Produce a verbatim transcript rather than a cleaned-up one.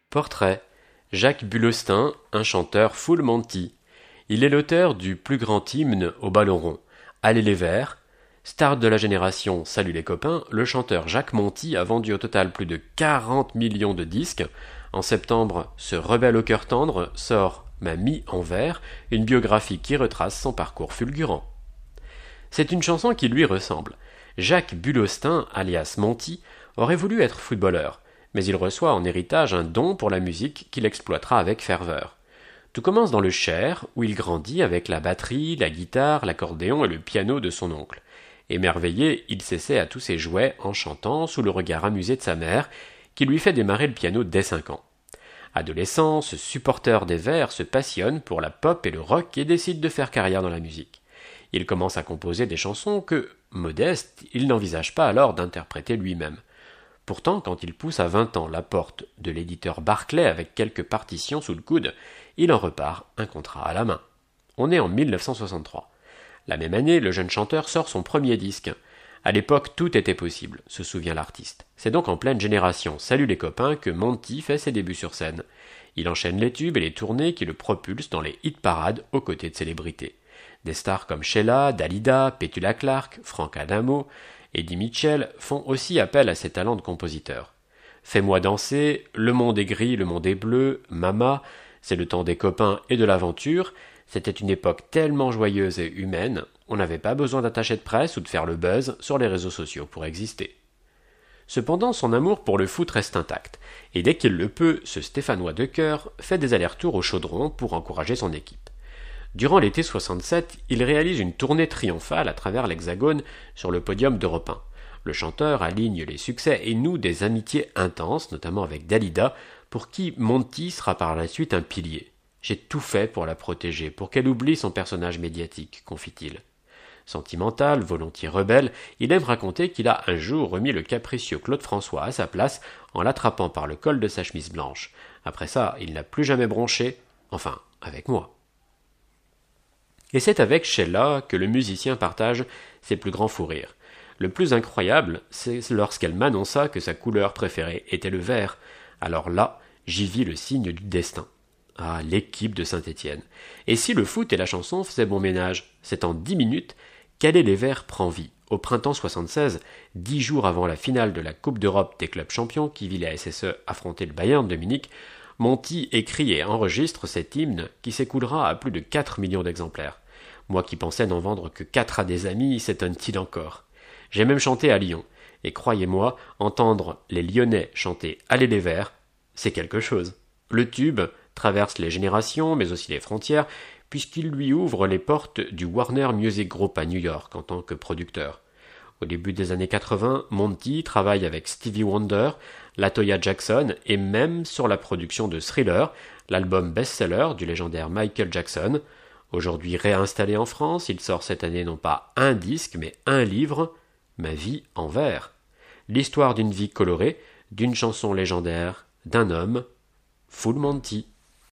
Portrait. Jacques Bulostin, un chanteur full Monty. Il est l'auteur du plus grand hymne au ballon rond. Allez les Verts. Star de la génération Salut les copains, le chanteur Jacques Monty a vendu au total plus de quarante millions de disques. En septembre, ce rebelle au cœur tendre sort Ma mie en vert, une biographie qui retrace son parcours fulgurant. C'est une chanson qui lui ressemble. Jacques Bulostin, alias Monty, aurait voulu être footballeur, mais il reçoit en héritage un don pour la musique qu'il exploitera avec ferveur. Tout commence dans le Cher, où il grandit avec la batterie, la guitare, l'accordéon et le piano de son oncle. Émerveillé, il s'essaie à tous ses jouets en chantant sous le regard amusé de sa mère, qui lui fait démarrer le piano dès cinq ans. Adolescent, ce supporter des Verts se passionne pour la pop et le rock et décide de faire carrière dans la musique. Il commence à composer des chansons que, modeste, il n'envisage pas alors d'interpréter lui-même. Pourtant, quand il pousse à vingt ans la porte de l'éditeur Barclay avec quelques partitions sous le coude, il en repart un contrat à la main. On est en mille neuf cent soixante-trois. La même année, le jeune chanteur sort son premier disque. À l'époque, tout était possible, se souvient l'artiste. C'est donc en pleine génération Salut les copains que Monty fait ses débuts sur scène. Il enchaîne les tubes et les tournées qui le propulsent dans les hit-parades aux côtés de célébrités. Des stars comme Sheila, Dalida, Petula Clark, Frank Adamo, Eddie Mitchell font aussi appel à ses talents de compositeur. Fais-moi danser, Le monde est gris, le monde est bleu, Mama, c'est le temps des copains et de l'aventure. C'était une époque tellement joyeuse et humaine, on n'avait pas besoin d'attacher de presse ou de faire le buzz sur les réseaux sociaux pour exister. Cependant, son amour pour le foot reste intact, et dès qu'il le peut, ce Stéphanois de cœur fait des allers-retours au Chaudron pour encourager son équipe. Durant l'été soixante-sept, il réalise une tournée triomphale à travers l'Hexagone sur le podium d'Europe un. Le chanteur aligne les succès et noue des amitiés intenses, notamment avec Dalida, pour qui Monty sera par la suite un pilier. J'ai tout fait pour la protéger, pour qu'elle oublie son personnage médiatique, confie-t-il. Sentimental, volontiers rebelle, il aime raconter qu'il a un jour remis le capricieux Claude François à sa place en l'attrapant par le col de sa chemise blanche. Après ça, il n'a plus jamais bronché, enfin, avec moi. Et c'est avec Sheila que le musicien partage ses plus grands fous rires. Le plus incroyable, c'est lorsqu'elle m'annonça que sa couleur préférée était le vert. Alors là, j'y vis le signe du destin. Ah, l'équipe de Saint-Étienne. Et si le foot et la chanson faisaient bon ménage, c'est en dix minutes qu'Aller les Verts prend vie. Au printemps soixante-seize, dix jours avant la finale de la Coupe d'Europe des clubs champions qui vit la S S E affronter le Bayern de Munich, Monty écrit et enregistre cet hymne qui s'écoulera à plus de quatre millions d'exemplaires. Moi qui pensais n'en vendre que quatre à des amis, s'étonne-t-il encore. J'ai même chanté à Lyon, et croyez-moi, entendre les Lyonnais chanter Allez les Verts, c'est quelque chose. Le tube traverse les générations, mais aussi les frontières, puisqu'il lui ouvre les portes du Warner Music Group à New York en tant que producteur. Au début des années quatre-vingts, Monty travaille avec Stevie Wonder, LaToya Jackson et même sur la production de Thriller, l'album best-seller du légendaire Michael Jackson. Aujourd'hui réinstallé en France, il sort cette année non pas un disque, mais un livre, Ma vie en vert. L'histoire d'une vie colorée, d'une chanson légendaire, d'un homme, Full Monty.